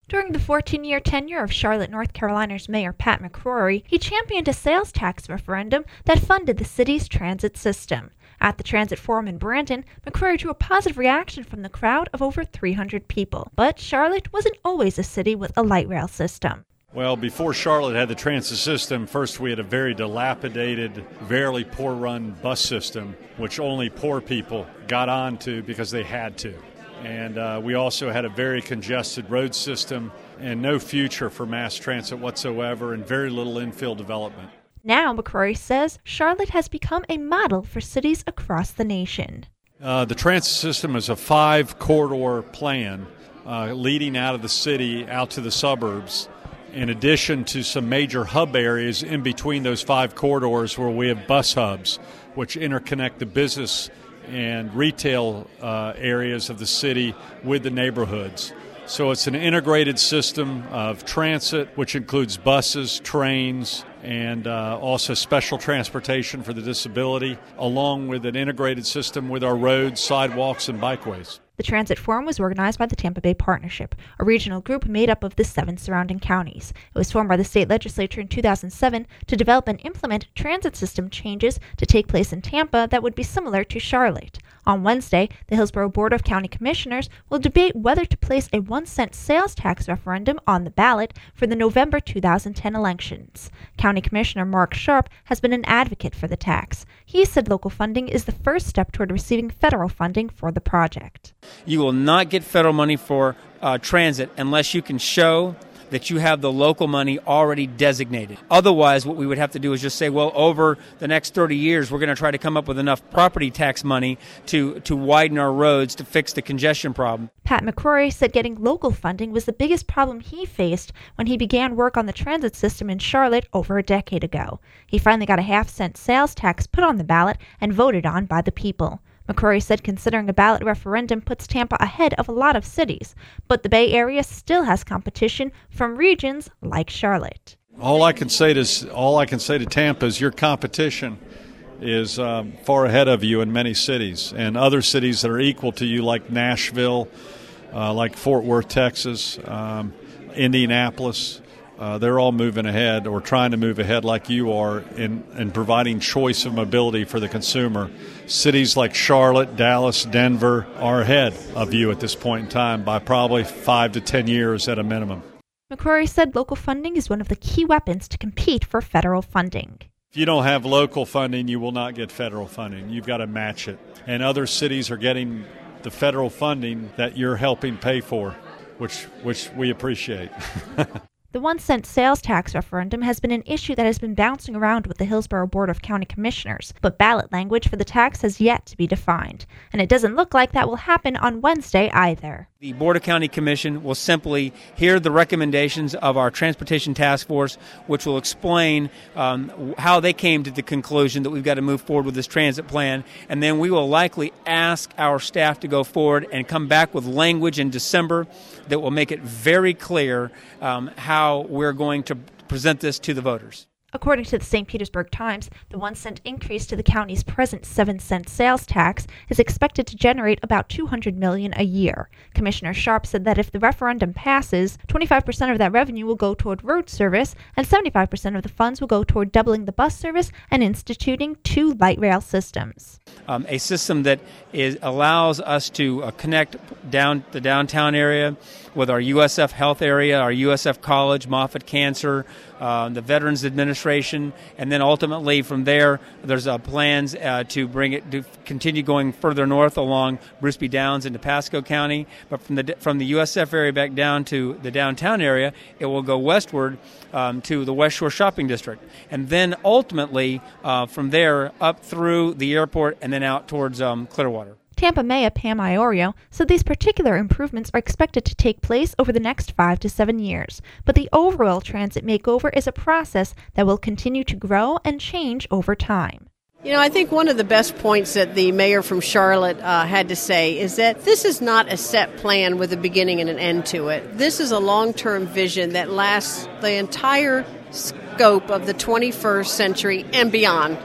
During the 14-year tenure of Charlotte, North Carolina's Mayor Pat McCrory, he championed a sales tax referendum that funded the city's transit system. At the Transit Forum in Brandon, McCrory drew a positive reaction from the crowd of over 300 people. But Charlotte wasn't always a city with a light rail system. Well, before Charlotte had the transit system, first we had a very dilapidated, very poor-run bus system, which only poor people got onto because they had to. And we also had a very congested road system and no future for mass transit whatsoever and very little infill development. Now, McCrory says, Charlotte has become a model for cities across the nation. The transit system is a 5-corridor plan leading out of the city out to the suburbs, in addition to some major hub areas in between those 5 corridors where we have bus hubs, which interconnect the business and retail areas of the city with the neighborhoods. So it's an integrated system of transit, which includes buses, trains, and also special transportation for the disability, along with an integrated system with our roads, sidewalks, and bikeways. The Transit Forum was organized by the Tampa Bay Partnership, a regional group made up of the 7 surrounding counties. It was formed by the state legislature in 2007 to develop and implement transit system changes to take place in Tampa that would be similar to Charlotte. On Wednesday, the Hillsborough Board of County Commissioners will debate whether to place a 1-cent sales tax referendum on the ballot for the November 2010 elections. County Commissioner Mark Sharp has been an advocate for the tax. He said local funding is the first step toward receiving federal funding for the project. You will not get federal money for transit unless you can show that you have the local money already designated. Otherwise, what we would have to do is just say, well, over the next 30 years, we're going to try to come up with enough property tax money to widen our roads to fix the congestion problem. Pat McCrory said getting local funding was the biggest problem he faced when he began work on the transit system in Charlotte over a decade ago. He finally got a half-cent sales tax put on the ballot and voted on by the people. McCrory said considering a ballot referendum puts Tampa ahead of a lot of cities, but the Bay Area still has competition from regions like Charlotte. All I can say to Tampa is your competition is far ahead of you in many cities, and other cities that are equal to you like Nashville, like Fort Worth, Texas, Indianapolis. They're all moving ahead or trying to move ahead like you are in providing choice of mobility for the consumer. Cities like Charlotte, Dallas, Denver are ahead of you at this point in time by probably 5 to 10 years at a minimum. McCrory said local funding is one of the key weapons to compete for federal funding. If you don't have local funding, you will not get federal funding. You've got to match it. And other cities are getting the federal funding that you're helping pay for, which we appreciate. The 1-cent sales tax referendum has been an issue that has been bouncing around with the Hillsborough Board of County Commissioners, but ballot language for the tax has yet to be defined. And it doesn't look like that will happen on Wednesday either. The Board of County Commission will simply hear the recommendations of our Transportation Task Force, which will explain how they came to the conclusion that we've got to move forward with this transit plan. And then we will likely ask our staff to go forward and come back with language in December that will make it very clear how we're going to present this to the voters. According to the St. Petersburg Times, the 1-cent increase to the county's present 7-cent sales tax is expected to generate about $200 million a year. Commissioner Sharp said that if the referendum passes, 25% of that revenue will go toward road service, and 75% of the funds will go toward doubling the bus service and instituting 2 light rail systems. A system that allows us to connect down the downtown area with our USF Health area, our USF College, Moffitt Cancer, the Veterans Administration, and then ultimately from there, there's plans to bring it to continue going further north along Bruce B. Downs into Pasco County. But from the USF area back down to the downtown area, it will go westward to the West Shore Shopping District, and then ultimately from there up through the airport and then out towards Clearwater. Tampa Mayor Pam Iorio said these particular improvements are expected to take place over the next 5 to 7 years, but the overall transit makeover is a process that will continue to grow and change over time. You know, I think one of the best points that the mayor from Charlotte had to say is that this is not a set plan with a beginning and an end to it. This is a long-term vision that lasts the entire scope of the 21st century and beyond.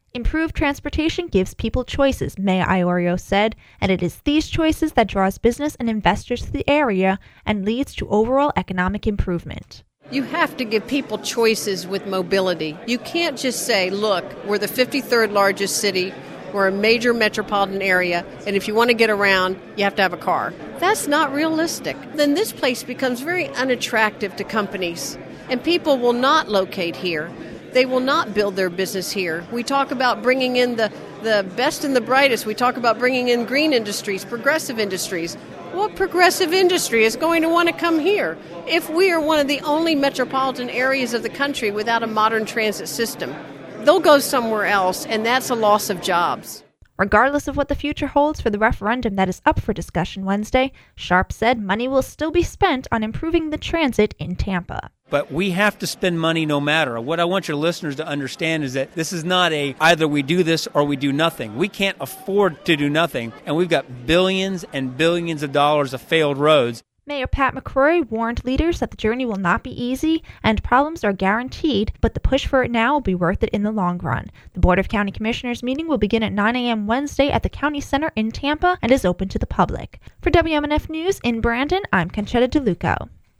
Improved transportation gives people choices, Mayor Iorio said, and it is these choices that draws business and investors to the area and leads to overall economic improvement. You have to give people choices with mobility. You can't just say, look, we're the 53rd largest city, we're a major metropolitan area, and if you want to get around, you have to have a car. That's not realistic. Then this place becomes very unattractive to companies, and people will not locate here. They will not build their business here. We talk about bringing in the best and the brightest. We talk about bringing in green industries, progressive industries. What progressive industry is going to want to come here if we are one of the only metropolitan areas of the country without a modern transit system? They'll go somewhere else, and that's a loss of jobs. Regardless of what the future holds for the referendum that is up for discussion Wednesday, Sharp said money will still be spent on improving the transit in Tampa. But we have to spend money no matter. What I want your listeners to understand is that this is not either we do this or we do nothing. We can't afford to do nothing, and we've got billions and billions of dollars of failed roads. Mayor Pat McCrory warned leaders that the journey will not be easy and problems are guaranteed, but the push for it now will be worth it in the long run. The Board of County Commissioners meeting will begin at 9 a.m. Wednesday at the County Center in Tampa and is open to the public. For WMNF News in Brandon, I'm Conchetta DeLuco.